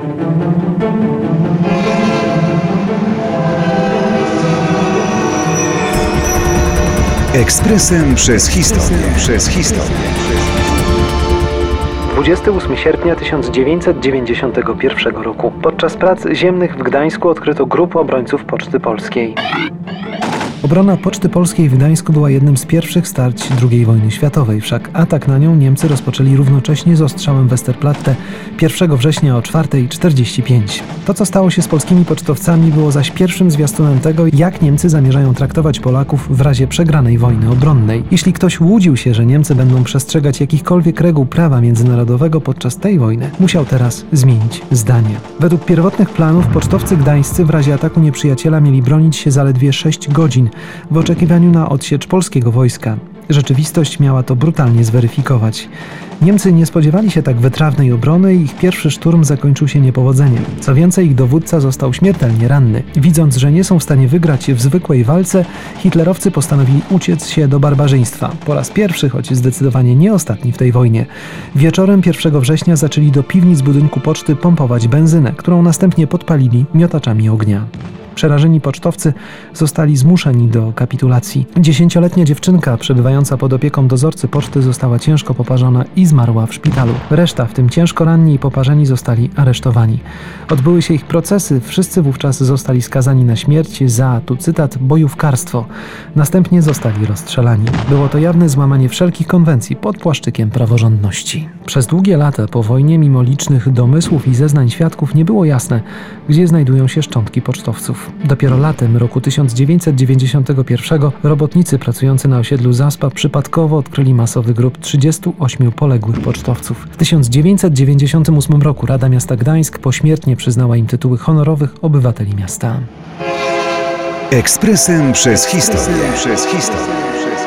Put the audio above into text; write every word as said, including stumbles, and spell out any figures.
Ekspresem przez historię. Przez historię. dwudziestego ósmego sierpnia tysiąc dziewięćset dziewięćdziesiątego pierwszego roku. Podczas prac ziemnych w Gdańsku odkryto grupę obrońców Poczty Polskiej. Obrona Poczty Polskiej w Gdańsku była jednym z pierwszych starć drugiej wojny światowej, wszak atak na nią Niemcy rozpoczęli równocześnie z ostrzałem Westerplatte pierwszego września o czwarta czterdzieści pięć. To, co stało się z polskimi pocztowcami, było zaś pierwszym zwiastunem tego, jak Niemcy zamierzają traktować Polaków w razie przegranej wojny obronnej. Jeśli ktoś łudził się, że Niemcy będą przestrzegać jakichkolwiek reguł prawa międzynarodowego podczas tej wojny, musiał teraz zmienić zdanie. Według pierwotnych planów pocztowcy gdańscy w razie ataku nieprzyjaciela mieli bronić się zaledwie sześć godzin w oczekiwaniu na odsiecz polskiego wojska. Rzeczywistość miała to brutalnie zweryfikować. Niemcy nie spodziewali się tak wytrawnej obrony i ich pierwszy szturm zakończył się niepowodzeniem. Co więcej, ich dowódca został śmiertelnie ranny. Widząc, że nie są w stanie wygrać w zwykłej walce, hitlerowcy postanowili uciec się do barbarzyństwa. Po raz pierwszy, choć zdecydowanie nie ostatni w tej wojnie. Wieczorem pierwszego września zaczęli do piwnic budynku poczty pompować benzynę, którą następnie podpalili miotaczami ognia. Przerażeni pocztowcy zostali zmuszeni do kapitulacji. Dziesięcioletnia dziewczynka przebywająca pod opieką dozorcy poczty została ciężko poparzona i zmarła w szpitalu. Reszta, w tym ciężko ranni i poparzeni, zostali aresztowani. Odbyły się ich procesy, wszyscy wówczas zostali skazani na śmierć za, tu cytat, bojówkarstwo. Następnie zostali rozstrzelani. Było to jawne złamanie wszelkich konwencji pod płaszczykiem praworządności. Przez długie lata po wojnie, mimo licznych domysłów i zeznań świadków, nie było jasne, gdzie znajdują się szczątki pocztowców. Dopiero latem roku tysiąc dziewięćset dziewięćdziesiątego pierwszego robotnicy pracujący na osiedlu Zaspa przypadkowo odkryli masowy grób trzydziestu ośmiu poległych pocztowców. W tysiąc dziewięćset dziewięćdziesiątym ósmym roku Rada Miasta Gdańsk pośmiertnie przyznała im tytuły honorowych obywateli miasta. Ekspresem przez historię. Przez historię.